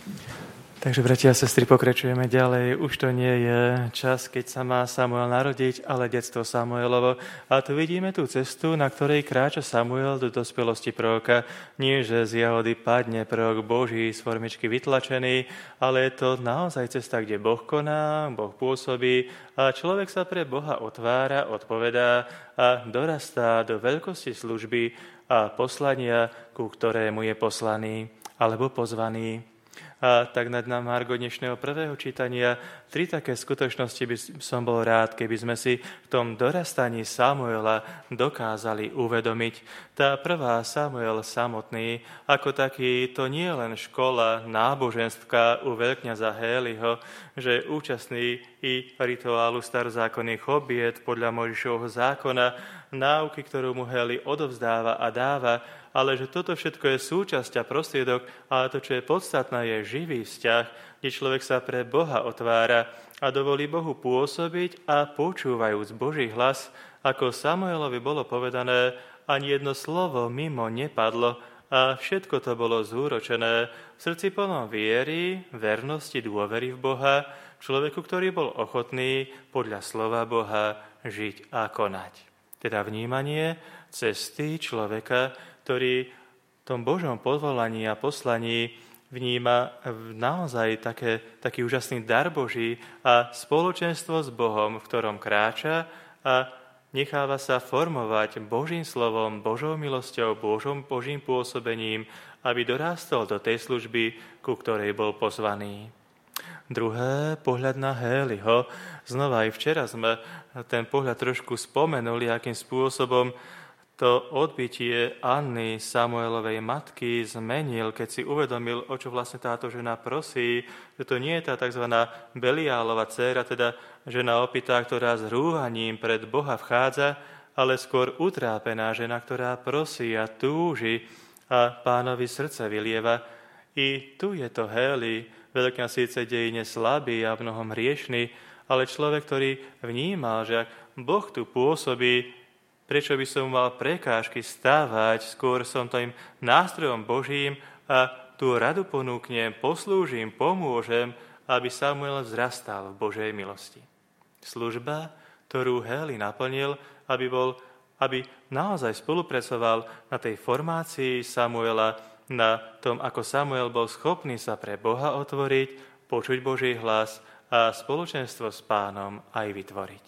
Takže, bratia a sestry, pokračujeme ďalej. Už to nie je čas, keď sa má Samuel narodiť, ale detstvo Samuelovo. A tu vidíme tú cestu, na ktorej kráča Samuel do dospelosti proroka. Nie, že z jahody padne prorok Boží, z formičky vytlačený, ale je to naozaj cesta, kde Boh koná, Boh pôsobí a človek sa pre Boha otvára, odpovedá a dorastá do veľkosti služby a poslania, ku ktorému je poslaný alebo pozvaný. A tak na margo dnešného prvého čítania 3 také skutočnosti by som bol rád, keby sme si v tom dorastaní Samuela dokázali uvedomiť. Tá prvá, Samuel samotný, ako taký, to nie je len škola náboženstvá u veľkňaza Héliho, že je účastný i rituálu starozákonných obiet podľa Mojžišovho zákona, náuky, ktorú mu Héli odovzdáva a dáva, ale že toto všetko je súčasť a prostriedok, ale to, čo je podstatné, je živý vzťah, kde človek sa pre Boha otvára a dovolí Bohu pôsobiť a počúvajúc Boží hlas, ako Samuelovi bolo povedané, ani jedno slovo mimo nepadlo a všetko to bolo zúročené v srdci plnom viery, vernosti, dôvery v Boha, človeku, ktorý bol ochotný podľa slova Boha žiť a konať. Teda vnímanie cesty človeka, ktorý v tom Božom povolaní a poslaní vníma naozaj taký úžasný dar Boží a spoločenstvo s Bohom, v ktorom kráča a necháva sa formovať Božím slovom, Božou milosťou, Božím pôsobením, aby dorástol do tej služby, ku ktorej bol pozvaný. Druhé, pohľad na Héliho. Znova aj včera sme ten pohľad trošku spomenuli, akým spôsobom to odbytie Anny, Samuelovej matky, zmenil, keď si uvedomil, o čo vlastne táto žena prosí, že to nie je tá tzv. Beliálova dcéra, teda žena opitá, ktorá s rúhaním pred Boha vchádza, ale skôr utrápená žena, ktorá prosí a túži a Pánovi srdce vylieva. I tu je to Héli, veľkňaz síce dejine slabý a mnohom hriešný, ale človek, ktorý vnímal, že ak Boh tu pôsobí, prečo by som mal prekážky stávať, skôr som tým nástrojom Božím a tú radu ponúknem, poslúžim, pomôžem, aby Samuel vzrastal v Božej milosti. Služba, ktorú Héli naplnil, aby naozaj spolupracoval na tej formácii Samuela, na tom, ako Samuel bol schopný sa pre Boha otvoriť, počuť Boží hlas a spoločenstvo s Pánom aj vytvoriť.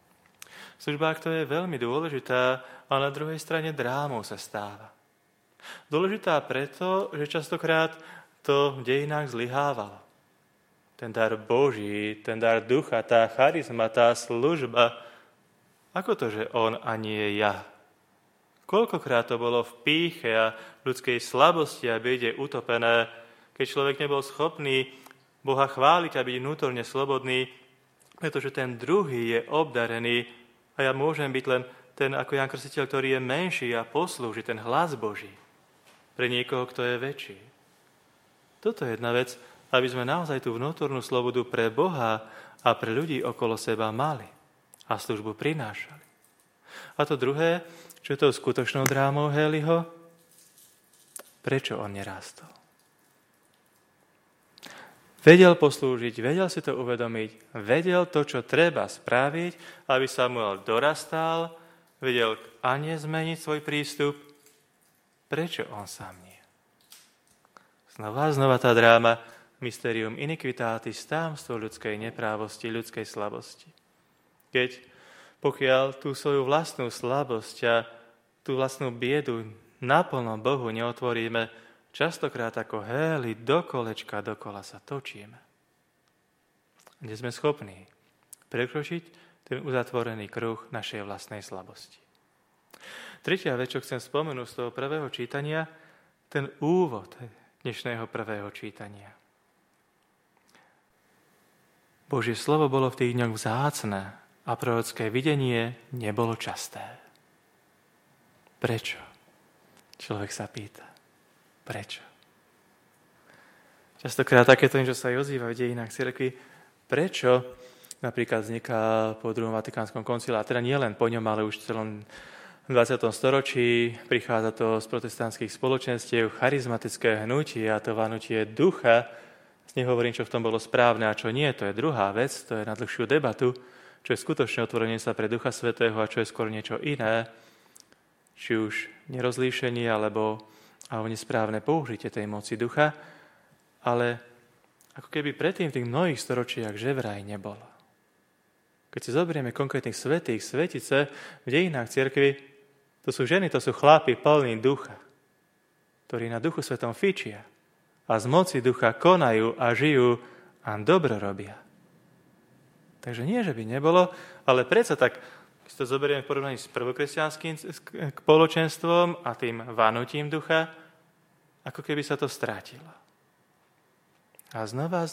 Služba, ktorá je veľmi dôležitá, ale na druhej strane drámou sa stáva. Dôležitá preto, že častokrát to v dejinách zlyhávalo. Ten dar Boží, ten dar ducha, tá charizma, tá služba, ako to, že on a nie ja? Koľkokrát to bolo v pýche a ľudskej slabosti a biede utopené, keď človek nebol schopný Boha chváliť a byť vnútorne slobodný, pretože ten druhý je obdarený a ja môžem byť len ten ako Ján Krstiteľ, ktorý je menší a poslúži ten hlas Boží pre niekoho, kto je väčší. Toto je jedna vec, aby sme naozaj tú vnútornú slobodu pre Boha a pre ľudí okolo seba mali a službu prinášali. A to druhé, čo je to skutočnou drámou Héliho? Prečo on nerástol? Vedel poslúžiť, vedel si to uvedomiť, vedel to, čo treba spraviť, aby Samuel dorastal, vedel a nezmeniť svoj prístup. Prečo on sám nie? Znova tá dráma, mysterium iniquitatis, tajomstvo ľudskej neprávosti, ľudskej slabosti. Pokiaľ tú svoju vlastnú slabosť a tú vlastnú biedu naplno Bohu neotvoríme, častokrát ako Héli dokola sa točíme. Kde sme schopní prekročiť ten uzatvorený kruh našej vlastnej slabosti. Tretia vec, čo chcem spomenúť z toho prvého čítania, ten úvod dnešného prvého čítania. Božie slovo bolo v tých dňoch vzácne a prorocké videnie nebolo časté. Prečo? Človek sa pýta. Prečo? Častokrát takéto niečo sa aj ozýva v dejinách cirkvi. Prečo napríklad vzniká po druhom Vatikánskom koncile, a teda nie len po ňom, ale už v celom 20. storočí prichádza to z protestantských spoločenstiev charizmatické hnutie a to vanutie ducha, Nehovorím, čo v tom bolo správne a čo nie, to je druhá vec, to je na dlhšiu debatu, čo je skutočne otvorenie sa pre Ducha Svätého a čo je skôr niečo iné, či už nerozlíšenie alebo nesprávne použitie tej moci Ducha, ale ako keby predtým v tých mnohých storočiach že vraj nebolo. Keď si zoberieme konkrétnych svätých, svetice v dejinách cirkvi, to sú ženy, to sú chlapi plní ducha, ktorí na Duchu Svetom fičia a z moci ducha konajú a žijú a dobro robia. Takže nie, že by nebolo, ale predsa tak, keď si to zoberieme v porovnaní s prvokresťanským spoločenstvom a tým vanutím ducha, ako keby sa to strátilo. A znova,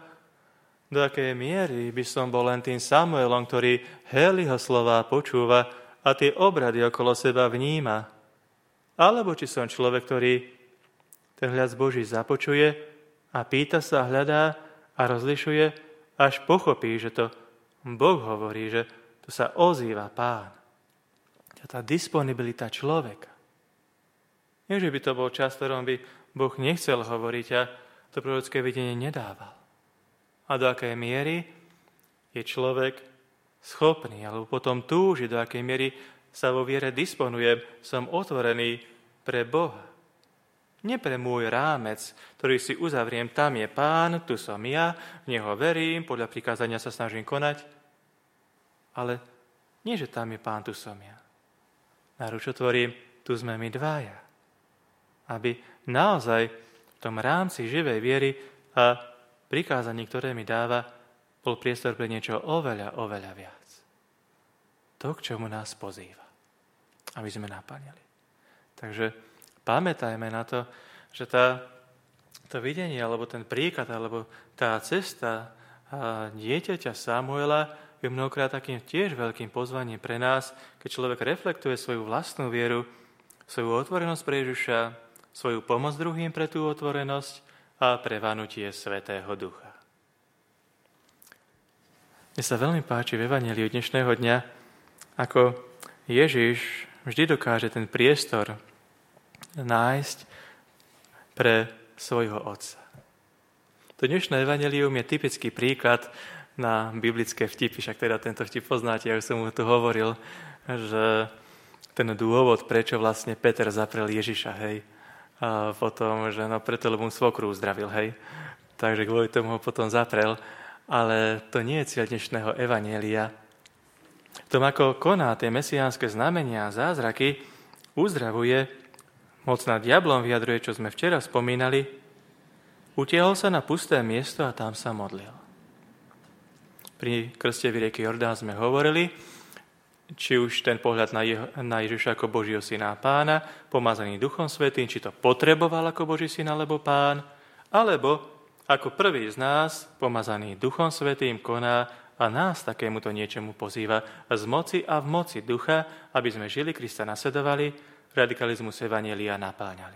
do akej miery by som bol len tým Samuelom, ktorý Heliho slová počúva a tie obrady okolo seba vníma. Alebo či som človek, ktorý ten hľad Boží započuje a pýta sa, hľadá a rozlišuje, až pochopí, že to Boh hovorí, že to sa ozýva Pán. Tá disponibilita človeka. Nie, že by to bol čas, v ktorom by Boh nechcel hovoriť a to prorocké videnie nedával. A do akej miery je človek schopný, alebo potom túži, do akej miery sa vo viere disponujem, som otvorený pre Boha. Nie pre môj rámec, ktorý si uzavriem, tam je Pán, tu som ja, v Neho verím, podľa prikázania sa snažím konať, ale nie, že tam je Pán, tu som ja. Náruč otvorím, tu sme my dvaja. Aby naozaj v tom rámci živej viery a prikázaní, ktoré mi dáva, bol priestor pre niečo oveľa, oveľa viac. To, k čomu nás pozýva, aby sme naplňali. Takže pamätajme na to, že to videnie, alebo ten príklad, alebo tá cesta dieťaťa Samuela je mnohokrát takým tiež veľkým pozvaním pre nás, keď človek reflektuje svoju vlastnú vieru, svoju otvorenosť pre Ježiša, svoju pomoc druhým pre tú otvorenosť a pre vanutie Svätého Ducha. Mne sa veľmi páči v Evanjeliu dnešného dňa, ako Ježiš vždy dokáže ten priestor nájsť pre svojho Otca. To dnešné evanjelium je typický príklad na biblické vtipy, však teda tento vtip poznáte, ja už som mu tu hovoril, že ten dôvod, prečo vlastne Peter zaprel Ježiša, hej, a potom, že preto, lebo mu svokru uzdravil, hej, takže kvôli tomu ho potom zaprel, ale to nie je cieľ dnešného evanjelia. V tom, ako koná tie mesiánske znamenia a zázraky, uzdravuje, moc nad diablom vyjadruje, čo sme včera spomínali, utiahol sa na pusté miesto a tam sa modlil. Pri krste v rieky Jordán sme hovorili, či už ten pohľad na Ježiša ako Božieho syna a Pána, pomazaný Duchom Svätým, či to potreboval ako Boží syn alebo Pán, alebo ako prvý z nás, pomazaný Duchom Svätým, koná a nás takémuto niečomu pozýva z moci a v moci Ducha, aby sme žili, Krista nasledovali, radikalizmus evanjelia napáňali.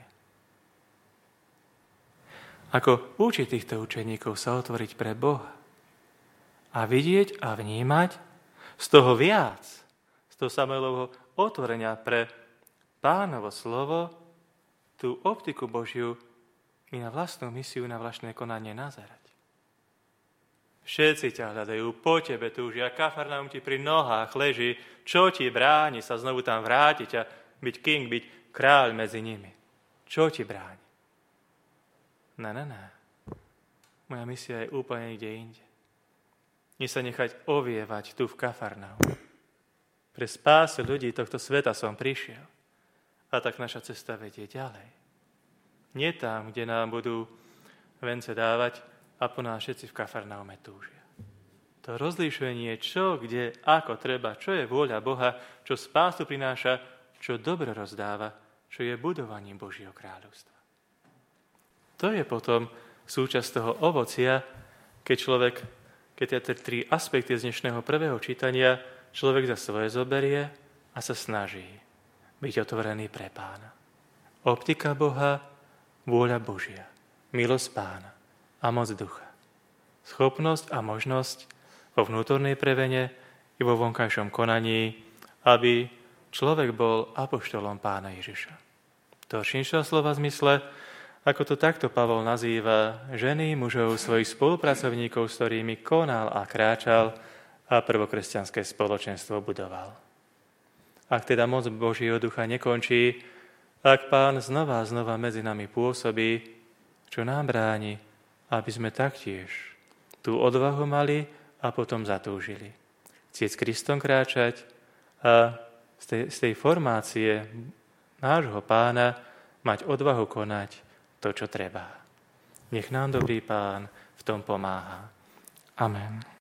Ako učiť týchto učeníkov sa otvoriť pre Boha a vidieť a vnímať z toho viac, z toho Samuelovho otvorenia pre Pánovo slovo, tú optiku Božiu i na vlastnú misiu, na vlastné konanie nazerať. Všetci ťa hľadajú, po tebe túžia, Kafarnaum ti pri nohách leží, čo ti bráni sa znovu tam vrátiť a byť king, byť kráľ medzi nimi. Čo ti bráni? Ne. Moja misia je úplne niekde inde. Nie sa nechať ovievať tu v Kafarnaum. Pre spásu ľudí tohto sveta som prišiel. A tak naša cesta vedie ďalej. Nie tam, kde nám budú vence dávať a po nás všetci v Kafarnaume túžia. To rozlíšenie, čo, kde, ako treba, čo je vôľa Boha, čo spásu prináša, čo dobro rozdáva, čo je budovaním Božieho kráľovstva. To je potom súčasť toho ovocia, keď tie tri aspekty z dnešného prvého čítania človek za svoje zoberie a sa snaží byť otvorený pre Pána. Optika Boha, vôľa Božia, milosť Pána a moc Ducha. Schopnosť a možnosť vo vnútornej prevene i vo vonkajšom konaní, aby človek bol apoštolom Pána Ježiša. To širšieho slova zmysle, Ako to takto Pavol nazýva ženy, mužov, svojich spolupracovníkov, s ktorými konal a kráčal a prvokresťanské spoločenstvo budoval. Ak teda moc Božieho ducha nekončí, ak Pán znova medzi nami pôsobí, čo nám bráni, aby sme taktiež tú odvahu mali a potom zatúžili. Chcieť s Kristom kráčať a z tej formácie nášho Pána mať odvahu konať to, čo treba. Nech nám dobrý Pán v tom pomáha. Amen.